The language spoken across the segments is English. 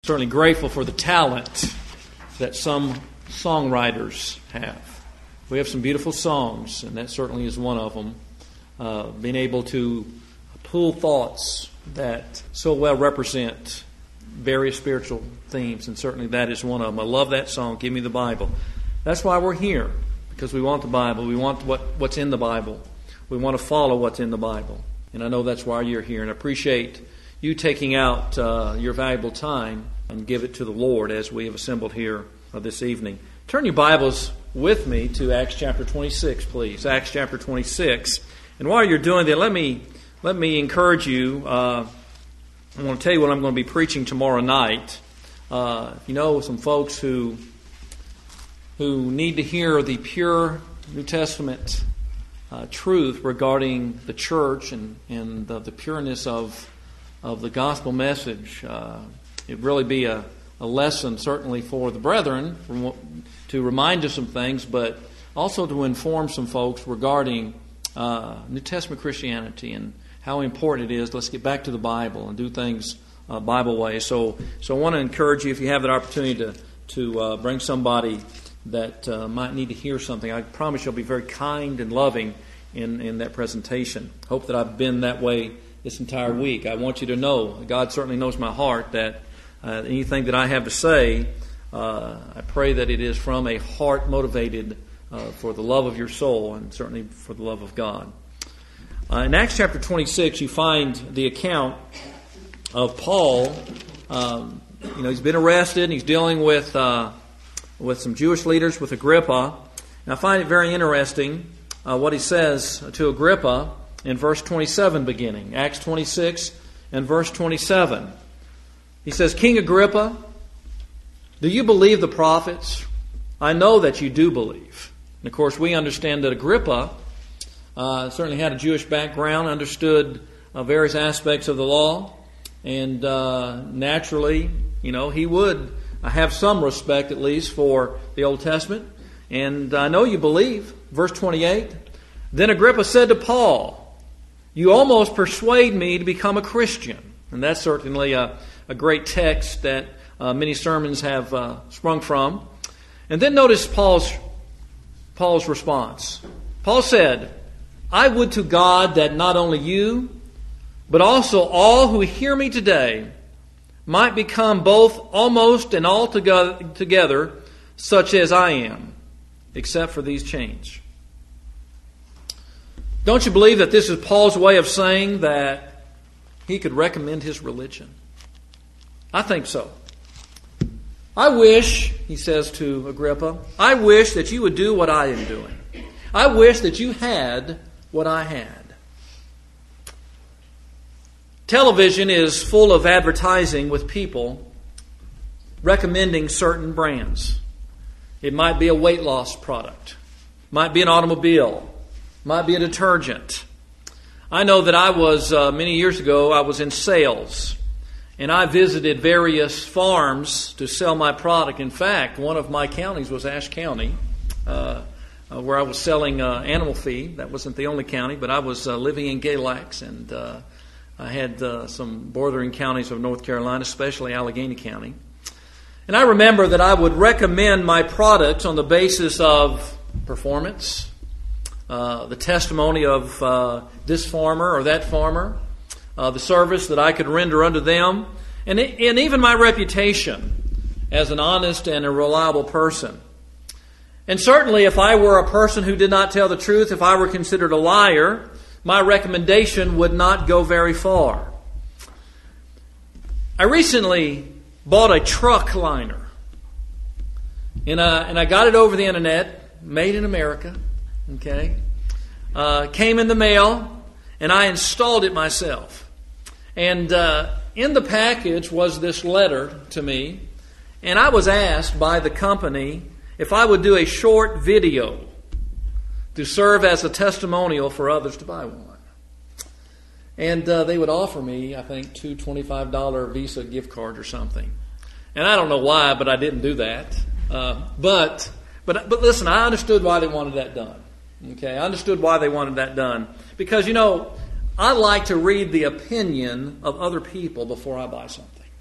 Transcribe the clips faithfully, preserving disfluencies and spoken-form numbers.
Certainly grateful for the talent that some songwriters have. We have some beautiful songs, and that certainly is one of them. Uh, being able to pull thoughts that so well represent various spiritual themes, and certainly that is one of them. I love that song, Give Me the Bible. That's why we're here, because we want the Bible. We want what, what's in the Bible. We want to follow what's in the Bible. And I know that's why you're here, and I appreciate you taking out uh, your valuable time and give it to the Lord as we have assembled here uh, this evening. Turn your Bibles with me to Acts chapter twenty-six, please. Acts chapter twenty-six. And while you're doing that, let me let me encourage you. Uh, I want to tell you what I'm going to be preaching tomorrow night. Uh, you know, some folks who who need to hear the pure New Testament uh, truth regarding the church and and the, the pureness of of the gospel message. Uh, it'd really be a, a lesson, certainly for the brethren, for, to remind us some things, but also to inform some folks regarding uh, New Testament Christianity and how important it is. Let's get back to the Bible and do things uh, Bible way. So, so I want to encourage you, if you have that opportunity, to to uh, bring somebody that uh, might need to hear something. I promise you'll be very kind and loving in, in that presentation. Hope that I've been that way this entire week. I want you to know, God certainly knows my heart, that uh, anything that I have to say, uh, I pray that it is from a heart motivated uh, for the love of your soul and certainly for the love of God. Uh, in Acts chapter twenty-six, you find the account of Paul. Um, you know, he's been arrested and he's dealing with uh, with some Jewish leaders, with Agrippa. And I find it very interesting uh, what he says to Agrippa in verse twenty-seven beginning. Acts twenty-six and verse twenty-seven. He says, King Agrippa, do you believe the prophets? I know that you do believe. And of course, we understand that Agrippa uh, certainly had a Jewish background, understood uh, various aspects of the law, and uh, naturally, you know, he would have some respect at least for the Old Testament. And I know you believe. Verse twenty-eight. Then Agrippa said to Paul, you almost persuade me to become a Christian. And that's certainly a, a great text that uh, many sermons have uh, sprung from. And then notice Paul's, Paul's response. Paul said, I would to God that not only you, but also all who hear me today might become both almost and altogether such as I am, except for these chains. Don't you believe that this is Paul's way of saying that he could recommend his religion? I think so. I wish, he says to Agrippa, I wish that you would do what I am doing. I wish that you had what I had. Television is full of advertising with people recommending certain brands. It might be a weight loss product, might be an automobile, might be a detergent. I know that I was, uh, many years ago, I was in sales, and I visited various farms to sell my product. In fact, one of my counties was Ashe County, uh, uh, where I was selling uh, animal feed. That wasn't the only county, but I was uh, living in Galax, and uh, I had uh, some bordering counties of North Carolina, especially Allegheny County. And I remember that I would recommend my products on the basis of performance, Uh, the testimony of uh, this farmer or that farmer, uh, the service that I could render unto them, and, and even my reputation as an honest and a reliable person. And certainly if I were a person who did not tell the truth, if I were considered a liar, my recommendation would not go very far. I recently bought a truck liner, and, uh, and I got it over the internet, made in America. Okay, uh, came in the mail, and I installed it myself. And uh, in the package was this letter to me, and I was asked by the company if I would do a short video to serve as a testimonial for others to buy one. And uh, they would offer me, I think, two twenty-five dollars Visa gift cards or something. And I don't know why, but I didn't do that. Uh, but but but listen, I understood why they wanted that done. Okay, I understood why they wanted that done. Because, you know, I like to read the opinion of other people before I buy something.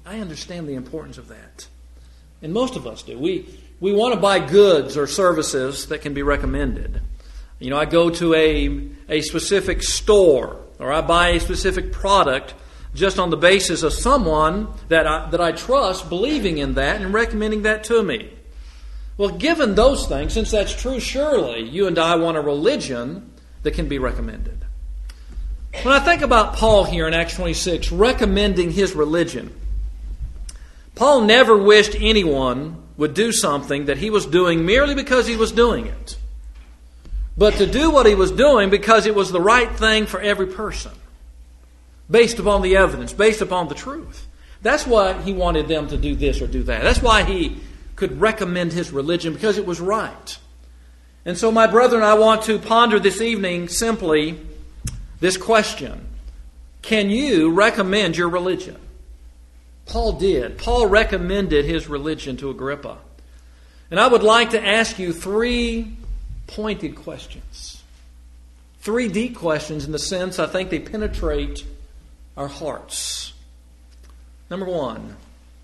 I understand the importance of that. And most of us do. We we want to buy goods or services that can be recommended. You know, I go to a, a specific store or I buy a specific product just on the basis of someone that I, that I trust believing in that and recommending that to me. Well, given those things, since that's true, surely you and I want a religion that can be recommended. When I think about Paul here in Acts twenty-six recommending his religion, Paul never wished anyone would do something that he was doing merely because he was doing it, but to do what he was doing because it was the right thing for every person, based upon the evidence, based upon the truth. That's why he wanted them to do this or do that. That's why he could recommend his religion, because it was right. And so, my brethren, I want to ponder this evening simply this question: can you recommend your religion? Paul did. Paul recommended his religion to Agrippa. And I would like to ask you three pointed questions. Three deep questions in the sense I think they penetrate our hearts. Number one,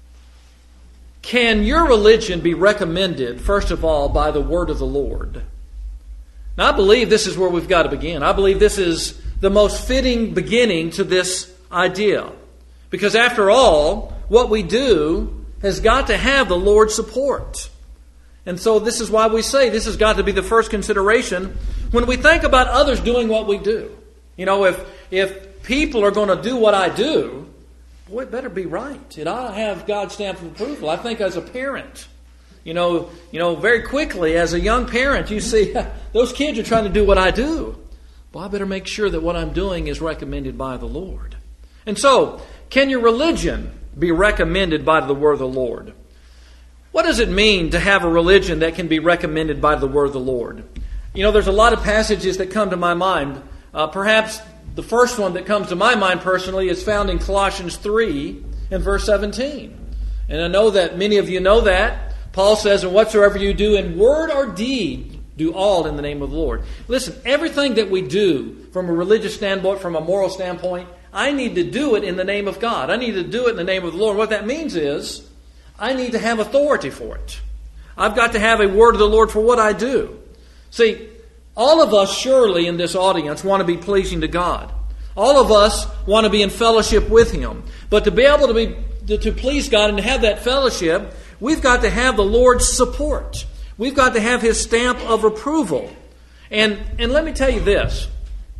can your religion be recommended, first of all, by the word of the Lord? Now, I believe this is where we've got to begin. I believe this is the most fitting beginning to this idea. Because after all, what we do has got to have the Lord's support. And so this is why we say this has got to be the first consideration when we think about others doing what we do. You know, if if people are going to do what I do, boy, it better be right. It ought to have God's stamp of approval. I think as a parent, you know, you know, very quickly as a young parent, you see those kids are trying to do what I do. Well, I better make sure that what I'm doing is recommended by the Lord. And so, can your religion be recommended by the word of the Lord? What does it mean to have a religion that can be recommended by the word of the Lord? You know, there's a lot of passages that come to my mind. Uh, perhaps the first one that comes to my mind personally is found in Colossians three and verse seventeen. And I know that many of you know that. Paul says, and whatsoever you do in word or deed, do all in the name of the Lord. Listen, everything that we do from a religious standpoint, from a moral standpoint, I need to do it in the name of God. I need to do it in the name of the Lord. What that means is, I need to have authority for it. I've got to have a word of the Lord for what I do. See, all of us surely in this audience want to be pleasing to God. All of us want to be in fellowship with Him. But to be able to be to please God and to have that fellowship, we've got to have the Lord's support. We've got to have His stamp of approval. And, and let me tell you this.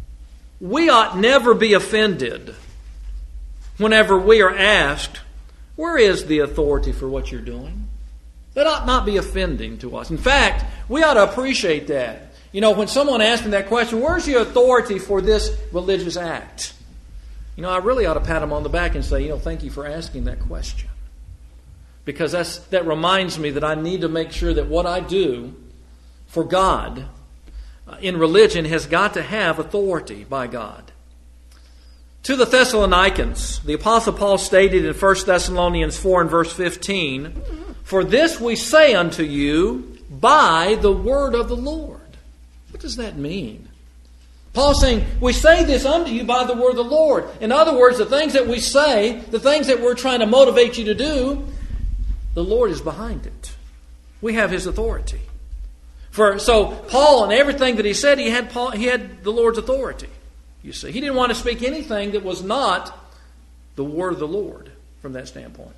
We ought never be offended whenever we are asked, where is the authority for what you're doing? That ought not be offending to us. In fact, we ought to appreciate that. You know, when someone asks me that question, where's your authority for this religious act? You know, I really ought to pat them on the back and say, you know, thank you for asking that question. Because that's, that reminds me that I need to make sure that what I do for God in religion has got to have authority by God. To the Thessalonians, the Apostle Paul stated in First Thessalonians four and verse fifteen, for this we say unto you by the word of the Lord. What does that mean? Paul's saying, we say this unto you by the word of the Lord. In other words, the things that we say, the things that we're trying to motivate you to do, the Lord is behind it. We have His authority. For so Paul and everything that he said, he had Paul, he had the Lord's authority. You see, he didn't want to speak anything that was not the word of the Lord from that standpoint.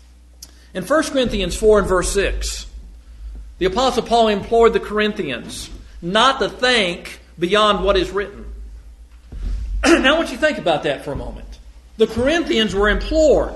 In First Corinthians four and verse six, the Apostle Paul implored the Corinthians not to think beyond what is written. Now I want you to think about that for a moment. The Corinthians were implored,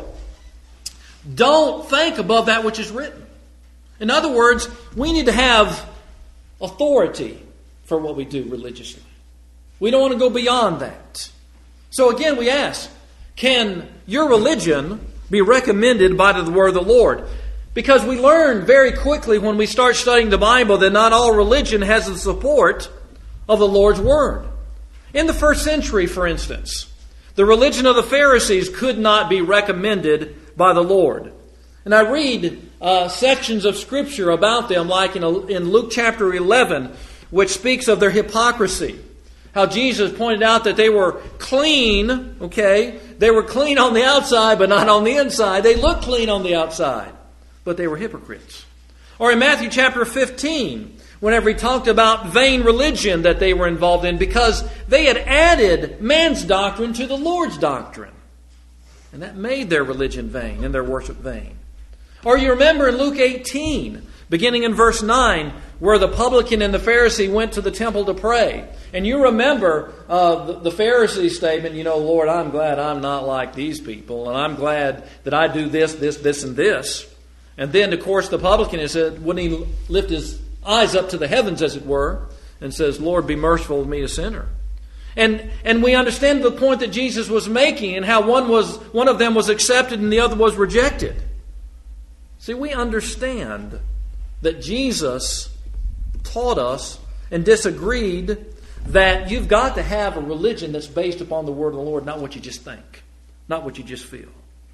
don't think above that which is written. In other words, we need to have authority for what we do religiously. We don't want to go beyond that. So again, we ask, can your religion be recommended by the word of the Lord? Because we learn very quickly when we start studying the Bible that not all religion has the support of the Lord's word. In the first century, for instance, the religion of the Pharisees could not be recommended by the Lord. And I read uh, sections of Scripture about them, like in, a, in Luke chapter eleven, which speaks of their hypocrisy. How Jesus pointed out that they were clean, okay? They were clean on the outside, but not on the inside. They looked clean on the outside, but they were hypocrites. Or in Matthew chapter fifteen, whenever he talked about vain religion that they were involved in because they had added man's doctrine to the Lord's doctrine. And that made their religion vain and their worship vain. Or you remember in Luke eighteen, beginning in verse nine, where the publican and the Pharisee went to the temple to pray. And you remember uh, the, the Pharisee statement, you know, Lord, I'm glad I'm not like these people. And I'm glad that I do this, this, this, and this. And then, of course, the publican is said, when he lift his eyes up to the heavens, as it were, and says, Lord, be merciful to me, a sinner. And and we understand the point that Jesus was making and how one was one of them was accepted and the other was rejected. See, we understand that Jesus taught us and disagreed that you've got to have a religion that's based upon the word of the Lord, not what you just think, not what you just feel.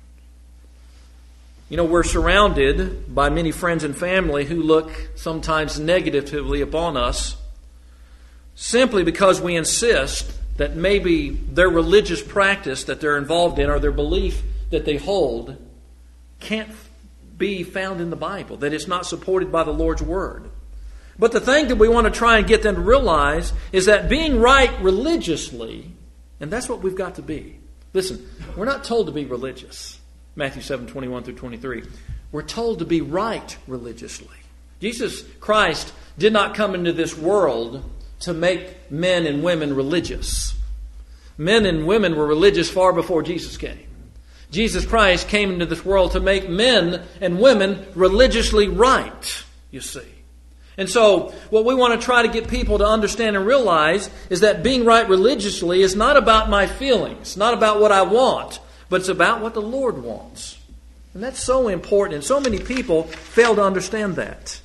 You know, we're surrounded by many friends and family who look sometimes negatively upon us simply because we insist that maybe their religious practice that they're involved in or their belief that they hold can't be found in the Bible, that it's not supported by the Lord's Word. But the thing that we want to try and get them to realize is that being right religiously, and that's what we've got to be. Listen, we're not told to be religious. Matthew seven, twenty-one through twenty-three. We're told to be right religiously. Jesus Christ did not come into this world to make men and women religious. Men and women were religious far before Jesus came. Jesus Christ came into this world to make men and women religiously right, you see. And so, what we want to try to get people to understand and realize is that being right religiously is not about my feelings, not about what I want, but it's about what the Lord wants. And that's so important, and so many people fail to understand that.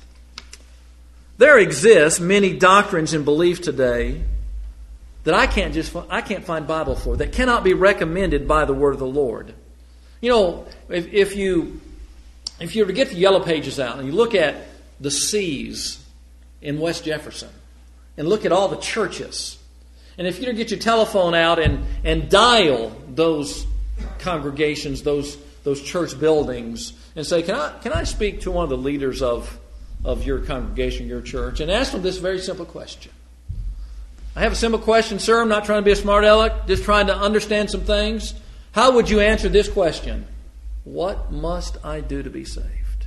There exist many doctrines and beliefs today that I can't just I can't find Bible for, that cannot be recommended by the word of the Lord. You know, if, if you if you were to get the Yellow Pages out and you look at the C's in West Jefferson and look at all the churches, and if you were to get your telephone out and, and dial those congregations, those those church buildings, and say, Can I can I speak to one of the leaders of of your congregation, your church, and ask them this very simple question. I have a simple question, sir. I'm not trying to be a smart aleck, just trying to understand some things. How would you answer this question? What must I do to be saved?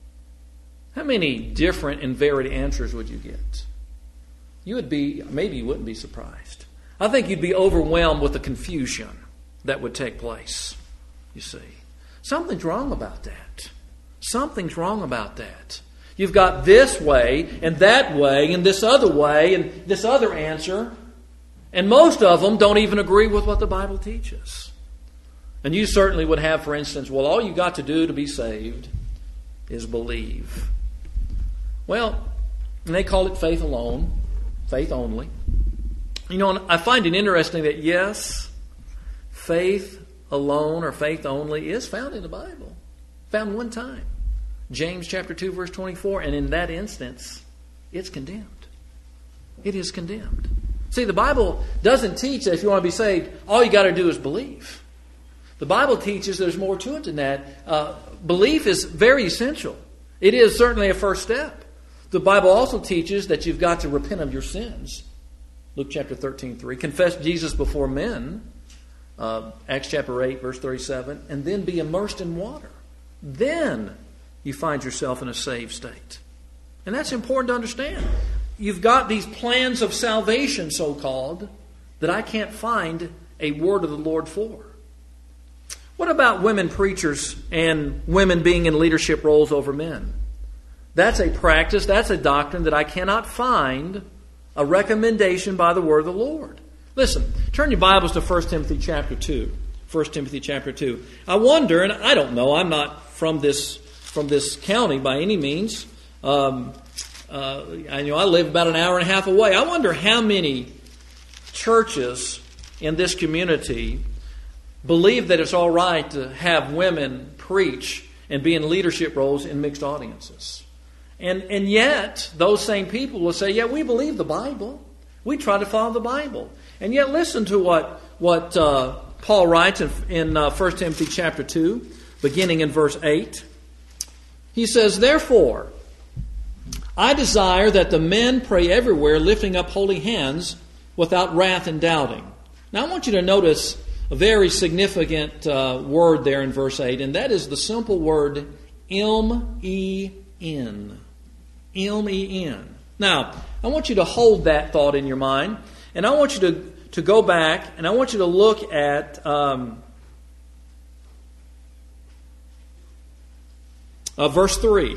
How many different and varied answers would you get? You would be, maybe you wouldn't be surprised. I think you'd be overwhelmed with the confusion that would take place, you see. Something's wrong about that. Something's wrong about that. You've got this way, and that way, and this other way, and this other answer. And most of them don't even agree with what the Bible teaches. And you certainly would have, for instance, well, all you got to do to be saved is believe. Well, and they call it faith alone, faith only. You know, I find it interesting that, yes, faith alone or faith only is found in the Bible. Found one time. James chapter two, verse twenty-four, and in that instance, it's condemned. It is condemned. See, the Bible doesn't teach that if you want to be saved, all you got to do is believe. The Bible teaches there's more to it than that. Uh, belief is very essential. It is certainly a first step. The Bible also teaches that you've got to repent of your sins. Luke chapter thirteen, three. Confess Jesus before men. Uh, Acts chapter eight, verse thirty-seven. And then be immersed in water. Then you find yourself in a saved state. And that's important to understand. You've got these plans of salvation, so-called, that I can't find a word of the Lord for. What about women preachers and women being in leadership roles over men? That's a practice, that's a doctrine that I cannot find a recommendation by the word of the Lord. Listen, turn your Bibles to First Timothy chapter two. First Timothy chapter two. I wonder, and I don't know, I'm not from this from this county by any means. Um, uh, I know I live about an hour and a half away. I wonder how many churches in this community believe that it's all right to have women preach and be in leadership roles in mixed audiences. And and yet, those same people will say, yeah, we believe the Bible. We try to follow the Bible. And yet listen to what, what uh, Paul writes in, in uh, First Timothy chapter two, beginning in verse eight. He says, "Therefore, I desire that the men pray everywhere, lifting up holy hands without wrath and doubting." Now I want you to notice a very significant uh, word there in verse eight, and that is the simple word M E N. M E N. Now, I want you to hold that thought in your mind, and I want you to, to go back, and I want you to look at um, uh, verse three.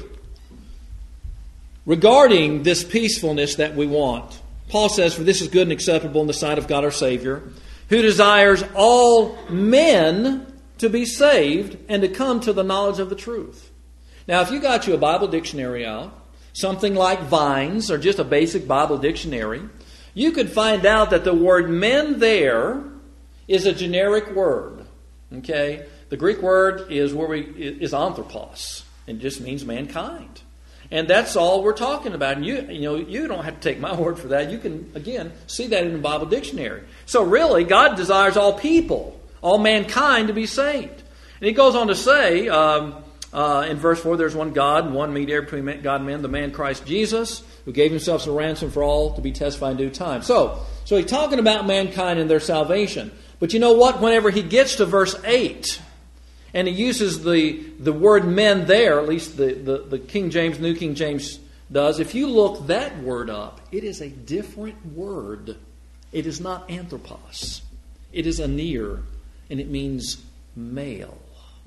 Regarding this peacefulness that we want, Paul says, "For this is good and acceptable in the sight of God our Savior, who desires all men to be saved and to come to the knowledge of the truth." Now, if you got you a Bible dictionary out, something like Vines or just a basic Bible dictionary, you could find out that the word men there is a generic word. Okay? The Greek word is where we is anthropos. It just means mankind. And that's all we're talking about. And you, you know, you don't have to take my word for that. You can, again, see that in the Bible dictionary. So really, God desires all people, all mankind to be saved. And he goes on to say, um, uh, in verse four, there's one God and one mediator between God and men, the man Christ Jesus, who gave himself as a ransom for all to be testified in due time. So, so he's talking about mankind and their salvation. But you know what? Whenever he gets to verse eight, and he uses the, the word men there, at least the, the, the King James, New King James does. If you look that word up, it is a different word. It is not anthropos. It is aner, and it means male.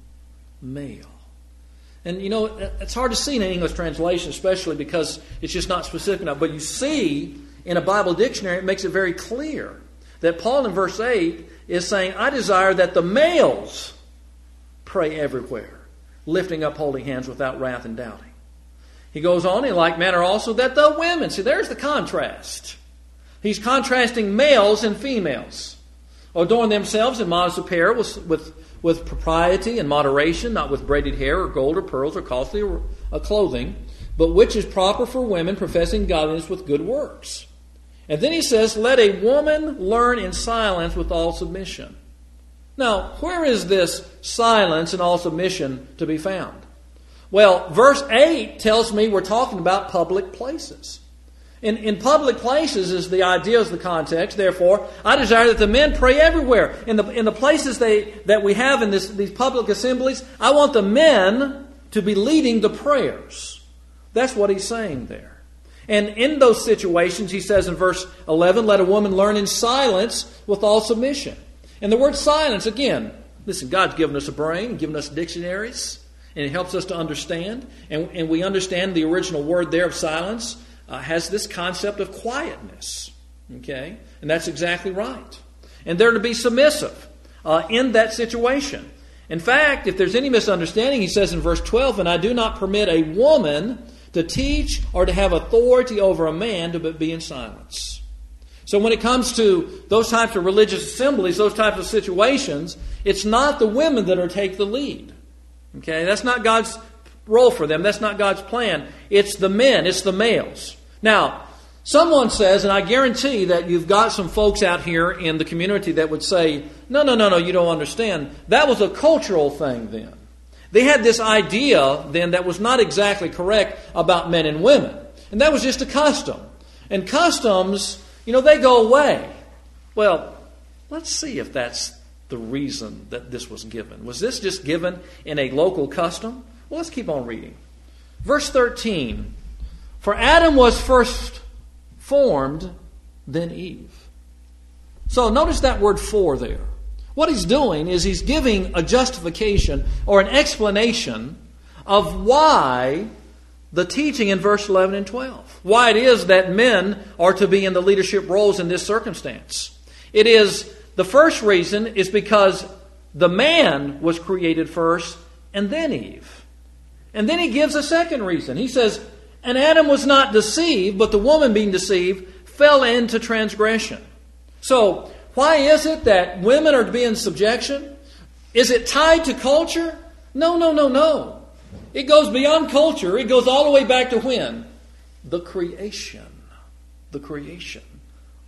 Male. And you know, it's hard to see in an English translation, especially because it's just not specific enough. But you see, in a Bible dictionary, it makes it very clear that Paul in verse eight is saying, "I desire that the males pray everywhere, lifting up holy hands without wrath and doubting." He goes on, in like manner also that the women, see, there's the contrast. He's contrasting males and females. Adorn themselves in modest apparel with, with, with propriety and moderation, not with braided hair or gold or pearls or costly uh, clothing, but which is proper for women professing godliness with good works. And then he says, "Let a woman learn in silence with all submission." Now, where is this silence and all submission to be found? Well, verse eight tells me we're talking about public places. In, in public places is the idea, is the context. Therefore, I desire that the men pray everywhere. In the, in the places they, that we have in this, these public assemblies, I want the men to be leading the prayers. That's what he's saying there. And in those situations, he says in verse eleven, "Let a woman learn in silence with all submission." And the word silence, again, listen, God's given us a brain, given us dictionaries, and it helps us to understand. And, and we understand the original word there of silence uh, has this concept of quietness. Okay? And that's exactly right. And they're to be submissive uh, in that situation. In fact, if there's any misunderstanding, he says in verse twelve, "And I do not permit a woman to teach or to have authority over a man to be in silence." So when it comes to those types of religious assemblies, those types of situations, it's not the women that are to take the lead. Okay, that's not God's role for them. That's not God's plan. It's the men. It's the males. Now, someone says, and I guarantee that you've got some folks out here in the community that would say, no, no, no, no, you don't understand. That was a cultural thing then. They had this idea then that was not exactly correct about men and women. And that was just a custom. And customs, you know, they go away. Well, let's see if that's the reason that this was given. Was this just given in a local custom? Well, let's keep on reading. Verse thirteen. "For Adam was first formed, then Eve." So notice that word "for" there. What he's doing is he's giving a justification or an explanation of why the teaching in verse eleven and twelve. Why it is that men are to be in the leadership roles in this circumstance. It is, the first reason is because the man was created first and then Eve. And then he gives a second reason. He says, "And Adam was not deceived, but the woman being deceived fell into transgression." So, why is it that women are to be in subjection? Is it tied to culture? No, no, no, no. It goes beyond culture. It goes all the way back to when? The creation. The creation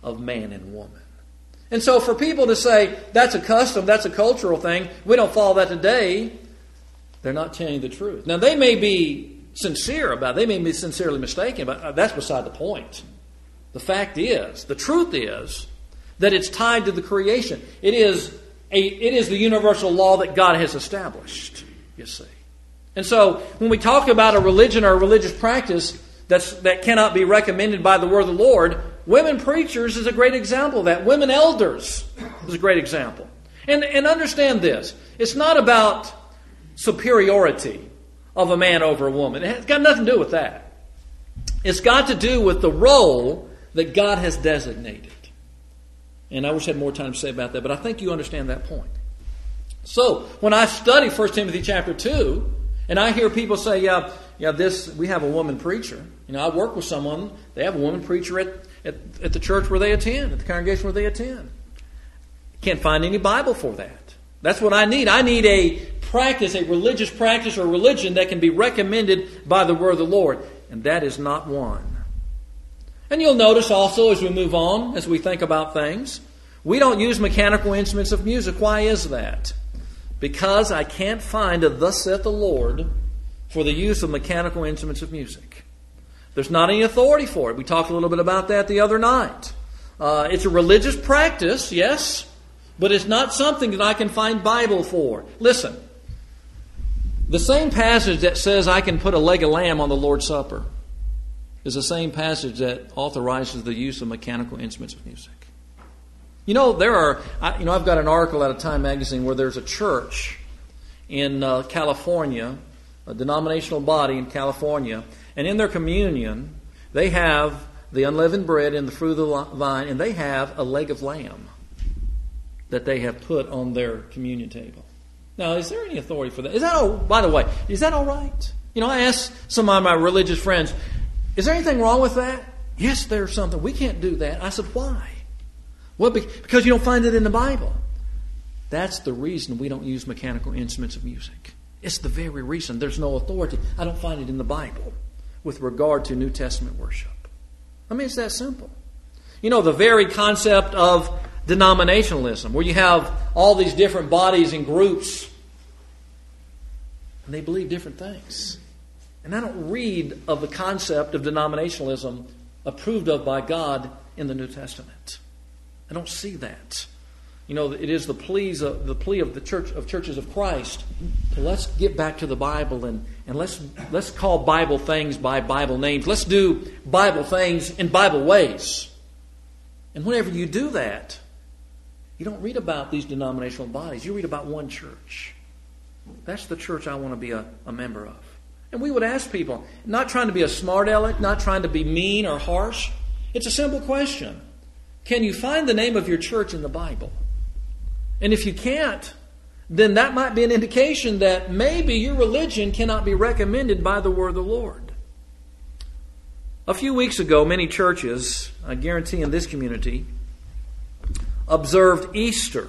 of man and woman. And so for people to say, that's a custom, that's a cultural thing, we don't follow that today, they're not telling the truth. Now, they may be sincere about it. They may be sincerely mistaken, but that's beside the point. The fact is, the truth is, that it's tied to the creation. It is a, it is the universal law that God has established, you see. And so, when we talk about a religion or a religious practice that's, that cannot be recommended by the word of the Lord, women preachers is a great example of that. Women elders is a great example. And, and understand this. It's not about superiority of a man over a woman. It's got nothing to do with that. It's got to do with the role that God has designated. And I wish I had more time to say about that, but I think you understand that point. So, when I study First Timothy chapter two, and I hear people say, yeah, yeah, this, we have a woman preacher. You know, I work with someone, they have a woman preacher at, at, at the church where they attend, at the congregation where they attend. Can't find any Bible for that. That's what I need. I need a practice, a religious practice or religion that can be recommended by the word of the Lord. And that is not one. And you'll notice also as we move on, as we think about things, we don't use mechanical instruments of music. Why is that? Because I can't find a thus saith the Lord for the use of mechanical instruments of music. There's not any authority for it. We talked a little bit about that the other night. Uh, it's a religious practice, yes, but it's not something that I can find Bible for. Listen, the same passage that says I can put a leg of lamb on the Lord's Supper is the same passage that authorizes the use of mechanical instruments of music. You know, there are, I, you know, I've got an article out of Time magazine where there's a church in uh, California, a denominational body in California, and in their communion, they have the unleavened bread and the fruit of the vine, and they have a leg of lamb that they have put on their communion table. Now, is there any authority for that? Is that all, by the way, is that all right? You know, I asked some of my religious friends, is there anything wrong with that? Yes, there's something. We can't do that. I said, why? Well, because you don't find it in the Bible. That's the reason we don't use mechanical instruments of music. It's the very reason. There's no authority. I don't find it in the Bible with regard to New Testament worship. I mean, it's that simple. You know, the very concept of denominationalism, where you have all these different bodies and groups, and they believe different things. And I don't read of the concept of denominationalism approved of by God in the New Testament. I don't see that. You know, it is the pleas of, the plea of the church of churches of Christ. So let's get back to the Bible and, and let's let's call Bible things by Bible names. Let's do Bible things in Bible ways. And whenever you do that, you don't read about these denominational bodies. You read about one church. That's the church I want to be a, a member of. And we would ask people, not trying to be a smart aleck, not trying to be mean or harsh. It's a simple question. Can you find the name of your church in the Bible? And if you can't, then that might be an indication that maybe your religion cannot be recommended by the word of the Lord. A few weeks ago, many churches, I guarantee in this community, observed Easter.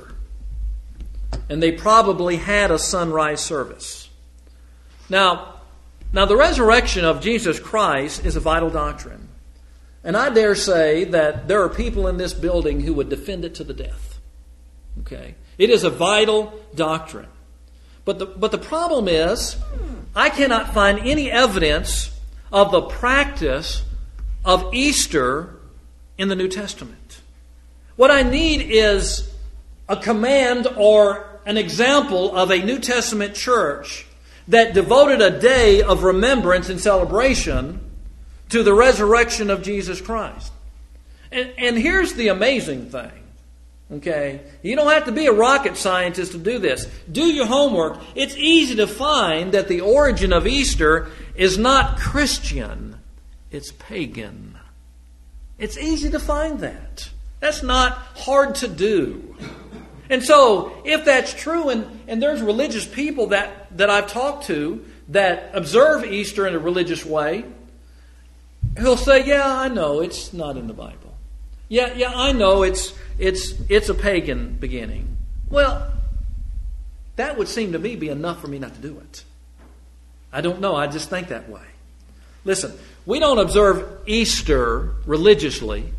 And they probably had a sunrise service. Now, now the resurrection of Jesus Christ is a vital doctrine. And I dare say that there are people in this building who would defend it to the death. Okay? It is a vital doctrine. But the, but the problem is, I cannot find any evidence of the practice of Easter in the New Testament. What I need is a command or an example of a New Testament church that devoted a day of remembrance and celebration to the resurrection of Jesus Christ. And, and here's the amazing thing. Okay? You don't have to be a rocket scientist to do this. Do your homework. It's easy to find that the origin of Easter is not Christian. It's pagan. It's easy to find that. That's not hard to do. And so, if that's true, and, and there's religious people that, that I've talked to that observe Easter in a religious way, who'll say, yeah, I know it's not in the Bible. Yeah, yeah, I know it's it's it's a pagan beginning. Well, that would seem to me be enough for me not to do it. I don't know, I just think that way. Listen, we don't observe Easter religiously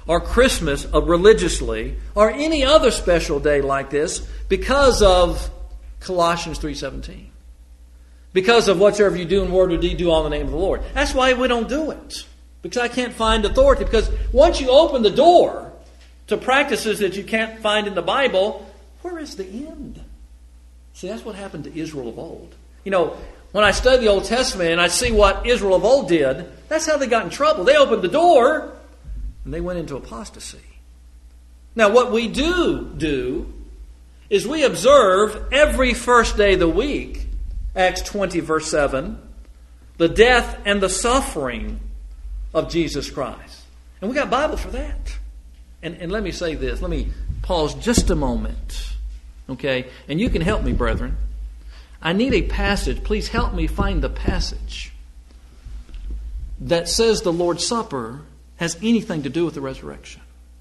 or Christmas uh, religiously or any other special day like this because of Colossians three seventeen. Because of whatsoever you do in word or deed, do all in the name of the Lord. That's why we don't do it. Because I can't find authority. Because once you open the door to practices that you can't find in the Bible, where is the end? See, that's what happened to Israel of old. You know, when I study the Old Testament and I see what Israel of old did, that's how they got in trouble. They opened the door and they went into apostasy. Now, what we do do is we observe every first day of the week, Acts twenty, verse seven, the death and the suffering of Jesus Christ. And we got Bible for that. And, and let me say this. Let me pause just a moment. Okay? And you can help me, brethren. I need a passage. Please help me find the passage that says the Lord's Supper has anything to do with the resurrection.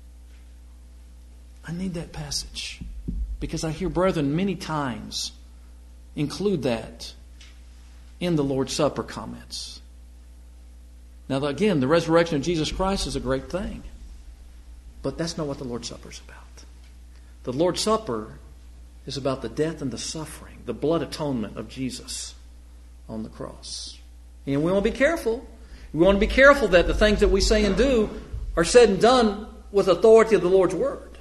I need that passage. Because I hear brethren many times include that in the Lord's Supper comments. Now, again, the resurrection of Jesus Christ is a great thing. But that's not what the Lord's Supper is about. The Lord's Supper is about the death and the suffering, the blood atonement of Jesus on the cross. And we want to be careful. We want to be careful that the things that we say and do are said and done with authority of the Lord's Word.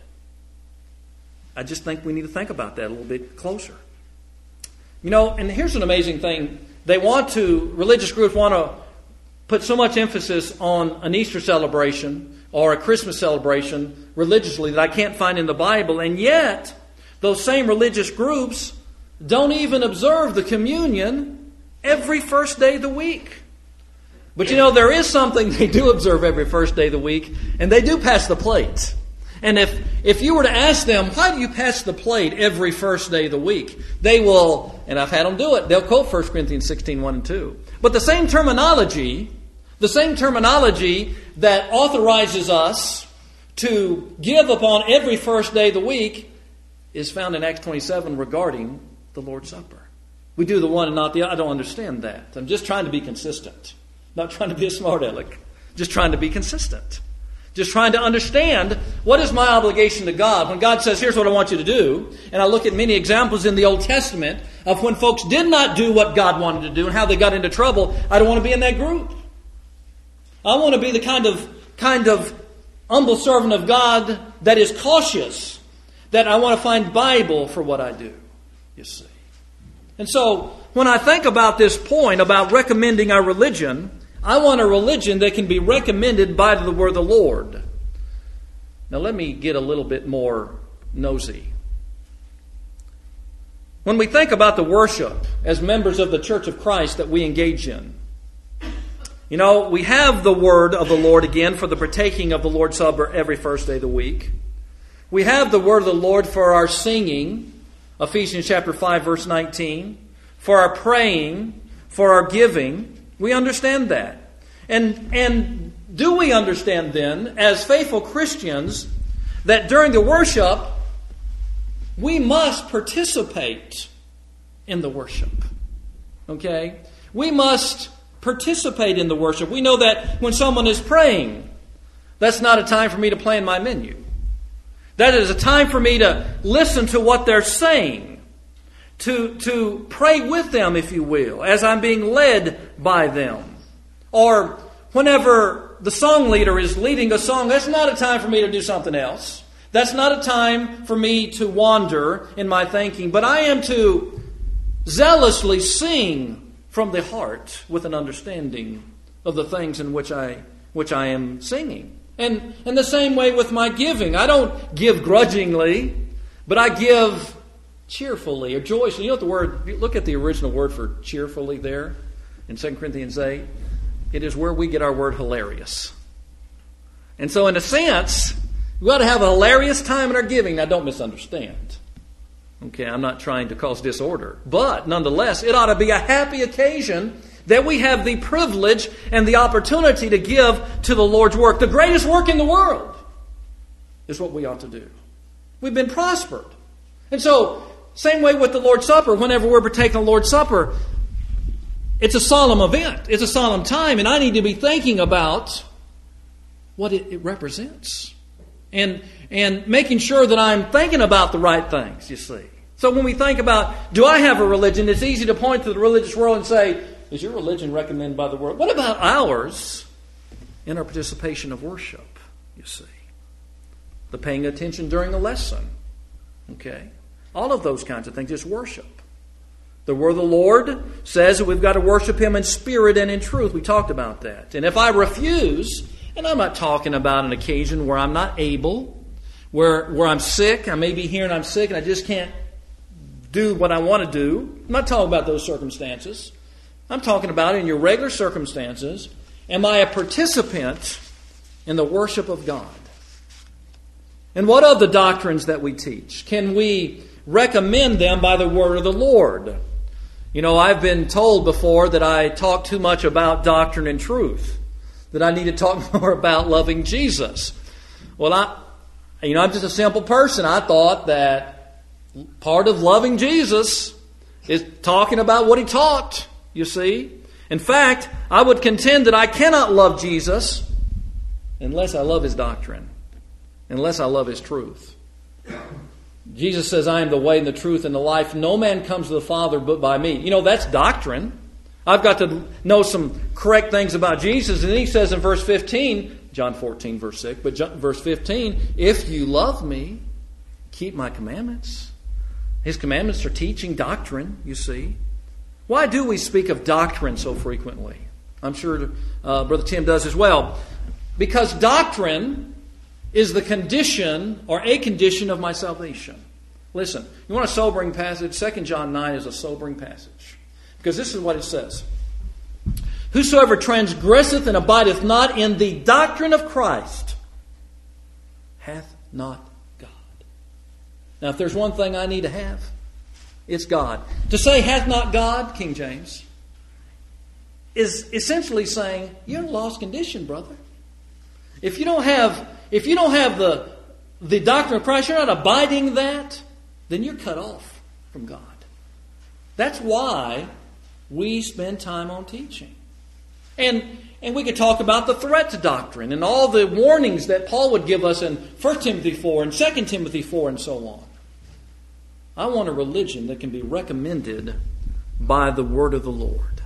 I just think we need to think about that a little bit closer. You know, and here's an amazing thing. They want to, religious groups want to put so much emphasis on an Easter celebration or a Christmas celebration religiously that I can't find in the Bible. And yet, those same religious groups don't even observe the communion every first day of the week. But you know, there is something they do observe every first day of the week, and they do pass the plate. And if, if you were to ask them, why do you pass the plate every first day of the week? They will, and I've had them do it, they'll quote First Corinthians sixteen, one and two. But the same terminology, the same terminology that authorizes us to give upon every first day of the week is found in Acts twenty-seven regarding the Lord's Supper. We do the one and not the other. I don't understand that. I'm just trying to be consistent. Not trying to be a smart aleck. Just trying to be consistent. Just trying to understand what is my obligation to God. When God says, here's what I want you to do, and I look at many examples in the Old Testament of when folks did not do what God wanted to do and how they got into trouble, I don't want to be in that group. I want to be the kind of kind of humble servant of God that is cautious, that I want to find Bible for what I do, you see. And so, when I think about this point about recommending our religion, I want a religion that can be recommended by the word of the Lord. Now let me get a little bit more nosy. When we think about the worship as members of the Church of Christ that we engage in, you know, we have the word of the Lord again for the partaking of the Lord's Supper every first day of the week. We have the word of the Lord for our singing, Ephesians chapter five, verse nineteen, for our praying, for our giving. We understand that. And, and do we understand then, as faithful Christians, that during the worship, we must participate in the worship? Okay? We must participate in the worship. We know that when someone is praying, that's not a time for me to plan my menu. That is a time for me to listen to what they're saying. To, to pray with them, if you will, as I'm being led by them. Or whenever the song leader is leading a song, that's not a time for me to do something else. That's not a time for me to wander in my thinking. But I am to zealously sing from the heart with an understanding of the things in which I which I am singing. And in the same way with my giving. I don't give grudgingly, but I give cheerfully or joyously. You know what the word, look at the original word for cheerfully there in Second Corinthians eight. It is where we get our word hilarious. And so in a sense, we ought to have a hilarious time in our giving. Now don't misunderstand. Okay, I'm not trying to cause disorder. But nonetheless, it ought to be a happy occasion that we have the privilege and the opportunity to give to the Lord's work. The greatest work in the world is what we ought to do. We've been prospered. And so, same way with the Lord's Supper, whenever we're partaking the Lord's Supper, it's a solemn event. It's a solemn time, and I need to be thinking about what it, it represents. And, and making sure that I'm thinking about the right things, you see. So when we think about, do I have a religion, it's easy to point to the religious world and say, is your religion recommended by the world? What about ours in our participation of worship, you see? The paying attention during the lesson, okay? All of those kinds of things is worship. The word of the Lord says that we've got to worship Him in spirit and in truth. We talked about that. And if I refuse, and I'm not talking about an occasion where I'm not able, where, where I'm sick, I may be here and I'm sick and I just can't do what I want to do. I'm not talking about those circumstances. I'm talking about in your regular circumstances, am I a participant in the worship of God? And what of the doctrines that we teach? Can we recommend them by the word of the Lord? You know, I've been told before that I talk too much about doctrine and truth, that I need to talk more about loving Jesus. Well, I, you know, I'm just a simple person. I thought that part of loving Jesus is talking about what He taught, you see. In fact, I would contend that I cannot love Jesus unless I love His doctrine, unless I love His truth. Jesus says, I am the way and the truth and the life. No man comes to the Father but by me. You know, that's doctrine. I've got to know some correct things about Jesus. And then He says in verse fifteen, John fourteen, verse six, but verse fifteen, if you love me, keep my commandments. His commandments are teaching doctrine, you see. Why do we speak of doctrine so frequently? I'm sure uh, Brother Tim does as well. Because doctrine is the condition or a condition of my salvation. Listen, you want a sobering passage? Second John nine is a sobering passage. Because this is what it says. Whosoever transgresseth and abideth not in the doctrine of Christ hath not God. Now, if there's one thing I need to have, it's God. To say hath not God, King James, is essentially saying you're in a lost condition, brother. If you don't have, if you don't have the, the doctrine of Christ, you're not abiding that, then you're cut off from God. That's why we spend time on teaching. And, and we could talk about the threat to doctrine and all the warnings that Paul would give us in First Timothy four and Second Timothy four and so on. I want a religion that can be recommended by the word of the Lord.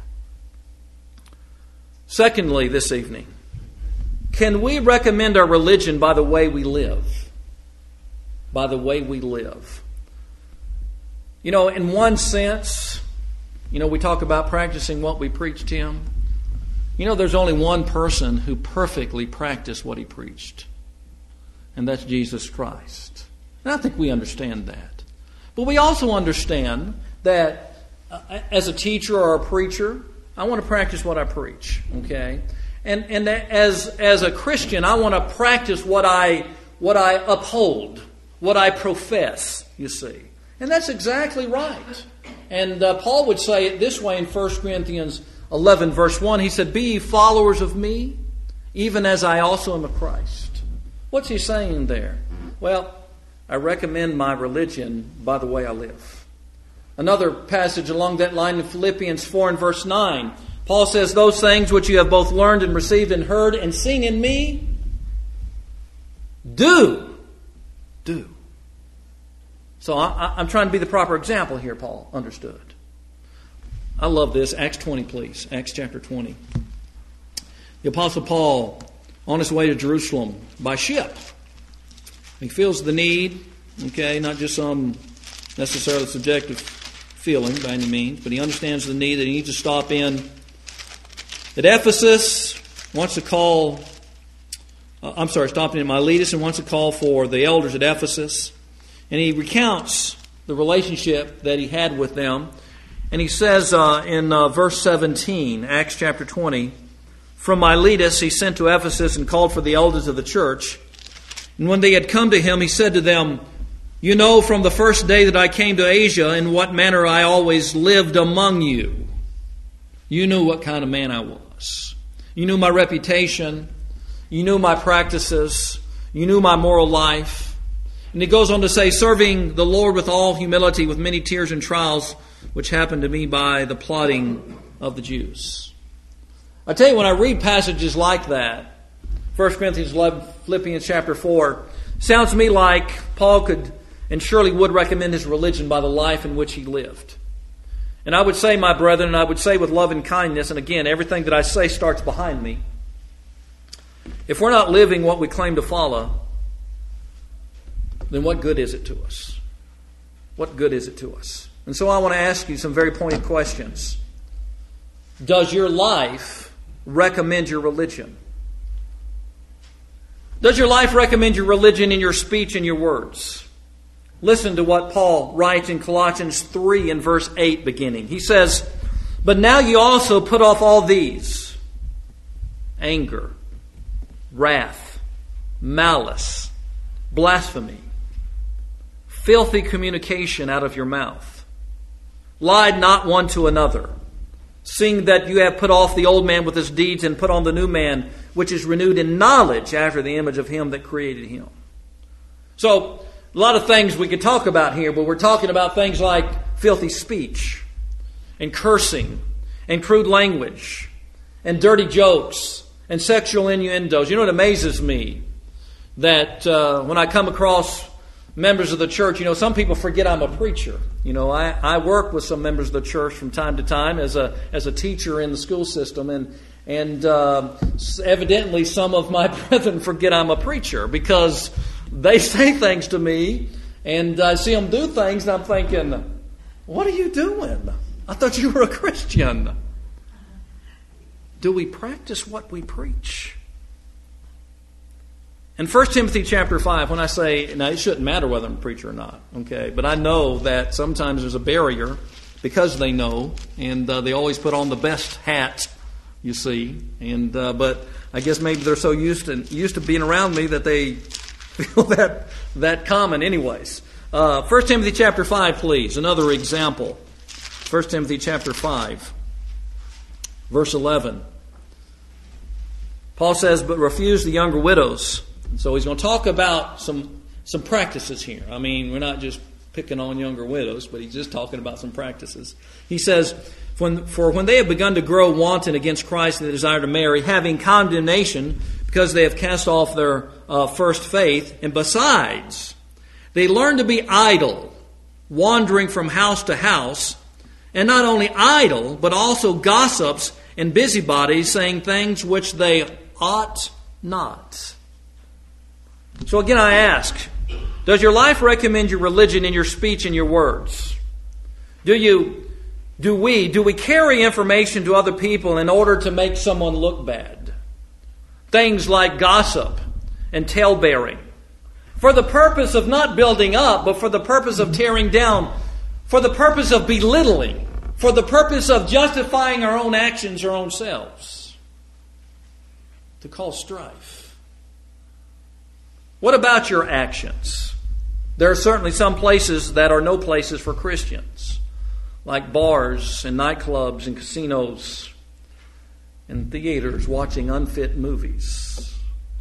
Secondly, this evening, can we recommend our religion by the way we live? By the way we live. You know, in one sense, you know, we talk about practicing what we preach, Tim. You know, there's only one person who perfectly practiced what He preached. And that's Jesus Christ. And I think we understand that. But we also understand that uh, as a teacher or a preacher, I want to practice what I preach. Okay? And and as as a Christian, I want to practice what I what I uphold, what I profess, you see. And that's exactly right. And uh, Paul would say it this way in First Corinthians eleven, verse one. He said, be ye followers of me, even as I also am of Christ. What's he saying there? Well, I recommend my religion by the way I live. Another passage along that line in Philippians four and verse nine. Paul says, those things which you have both learned and received and heard and seen in me, do. Do. So I, I'm trying to be the proper example here, Paul understood. I love this. Acts twenty, please. Acts chapter twenty. The Apostle Paul, on his way to Jerusalem by ship. He feels the need, okay, not just some necessarily subjective feeling by any means, but he understands the need that he needs to stop in at Ephesus, wants to call, uh, I'm sorry, stopping in Miletus and wants to call for the elders at Ephesus. And he recounts the relationship that he had with them. And he says uh, in uh, verse seventeen, Acts chapter twenty, from Miletus he sent to Ephesus and called for the elders of the church. And when they had come to him, he said to them, you know from the first day that I came to Asia in what manner I always lived among you. You knew what kind of man I was. You knew my reputation. You knew my practices. You knew my moral life. And he goes on to say, serving the Lord with all humility, with many tears and trials, which happened to me by the plotting of the Jews. I tell you, when I read passages like that, First Corinthians eleven, Philippians chapter four, Sounds to me like Paul could and surely would recommend his religion by the life in which he lived. And I would say, my brethren, and I would say with love and kindness, and again, everything that I say starts behind me, if we're not living what we claim to follow, then what good is it to us? What good is it to us? And so I want to ask you some very pointed questions. Does your life recommend your religion? Does your life recommend your religion in your speech and your words? Listen to what Paul writes in Colossians three and verse eight beginning. He says, "But now you also put off all these: anger, wrath, malice, blasphemy, filthy communication out of your mouth. Lie not one to another, seeing that you have put off the old man with his deeds and put on the new man, which is renewed in knowledge after the image of him that created him." So, a lot of things we could talk about here, but we're talking about things like filthy speech and cursing and crude language and dirty jokes and sexual innuendos. You know, it amazes me that uh, when I come across members of the church, you know, some people forget I'm a preacher. You know, I, I work with some members of the church from time to time as a as a teacher in the school system, and and uh, evidently some of my brethren forget I'm a preacher because they say things to me, and I see them do things, and I'm thinking, what are you doing? I thought you were a Christian. Do we practice what we preach? In First Timothy chapter five, when I say, now it shouldn't matter whether I'm a preacher or not, okay, but I know that sometimes there's a barrier because they know, and uh, they always put on the best hat, you see, and uh, but I guess maybe they're so used to used to being around me that they feel that that common anyways. Uh, First Timothy chapter five, please. Another example. First Timothy chapter five, verse eleven. Paul says, "But refuse the younger widows." So he's going to talk about some some practices here. I mean, we're not just picking on younger widows, but he's just talking about some practices. He says, "When, for when they have begun to grow wanton against Christ and they desire to marry, having condemnation, because they have cast off their uh, first faith, and besides, they learn to be idle, wandering from house to house, and not only idle, but also gossips and busybodies, saying things which they ought not." So again, I ask, does your life recommend your religion in your speech and your words? Do you, do we, do we carry information to other people in order to make someone look bad? Things like gossip and talebearing, for the purpose of not building up, but for the purpose of tearing down, for the purpose of belittling, for the purpose of justifying our own actions, our own selves, to cause strife. What about your actions? There are certainly some places that are no places for Christians, like bars and nightclubs and casinos and theaters watching unfit movies.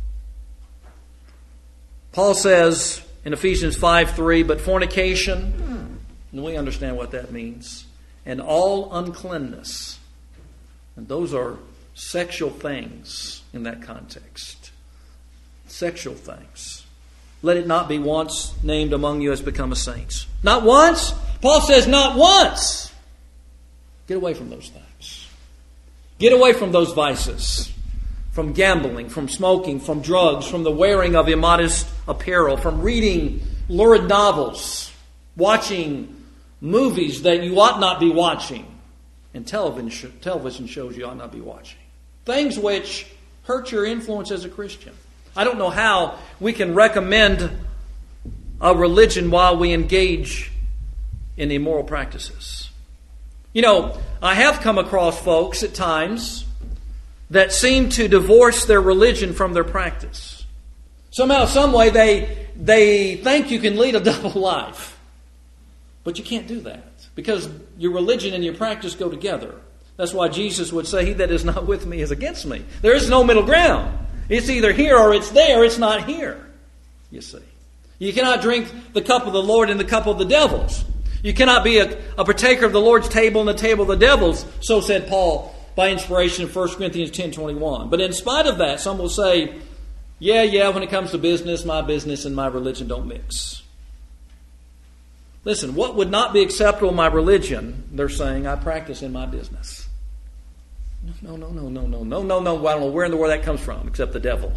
Paul says in Ephesians five three, "But fornication," and we understand what that means, "and all uncleanness," and those are sexual things in that context. Sexual things. "Let it not be once named among you as become a saints." Not once? Paul says not once. Get away from those things. Get away from those vices. From gambling, from smoking, from drugs, from the wearing of immodest apparel, from reading lurid novels, watching movies that you ought not be watching, and television television shows you ought not be watching. Things which hurt your influence as a Christian. I don't know how we can recommend a religion while we engage in immoral practices. You know, I have come across folks at times that seem to divorce their religion from their practice. Somehow, some way, they, they think you can lead a double life. But you can't do that, because your religion and your practice go together. That's why Jesus would say, "He that is not with me is against me." There is no middle ground. It's either here or it's there. It's not here, you see. You cannot drink the cup of the Lord and the cup of the devils. You cannot be a, a partaker of the Lord's table and the table of the devils, so said Paul by inspiration in First Corinthians ten twenty-one. But in spite of that, some will say, Yeah, yeah, when it comes to business, my business and my religion don't mix. Listen, what would not be acceptable in my religion, they're saying, I practice in my business. No, no, no, no, no, no, no, no. I don't know where in the world that comes from, except the devil.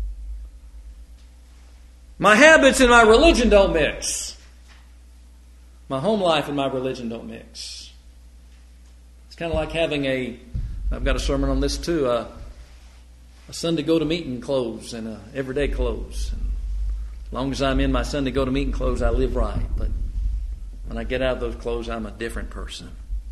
My habits and my religion don't mix. My home life and my religion don't mix. It's kind of like having a, I've got a sermon on this too, uh, a Sunday go-to-meeting clothes and a everyday clothes. And as long as I'm in my Sunday go-to-meeting clothes, I live right. But when I get out of those clothes, I'm a different person.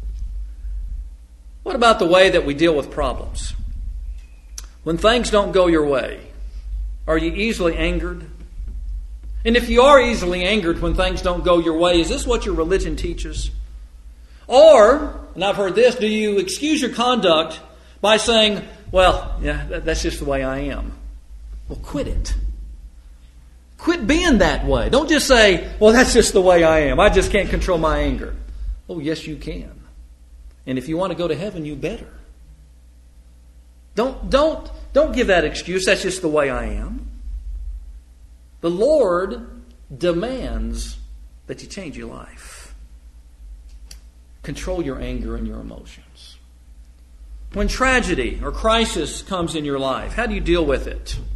What about the way that we deal with problems? When things don't go your way, are you easily angered? And if you are easily angered when things don't go your way, is this what your religion teaches? Or, and I've heard this, do you excuse your conduct by saying, well, yeah, that's just the way I am? Well, quit it. Quit being that way. Don't just say, well, that's just the way I am. I just can't control my anger. Oh, yes, you can. And if you want to go to heaven, you better. Don't, don't, don't give that excuse. That's just the way I am. The Lord demands that you change your life. Control your anger and your emotions. When tragedy or crisis comes in your life, how do you deal with it?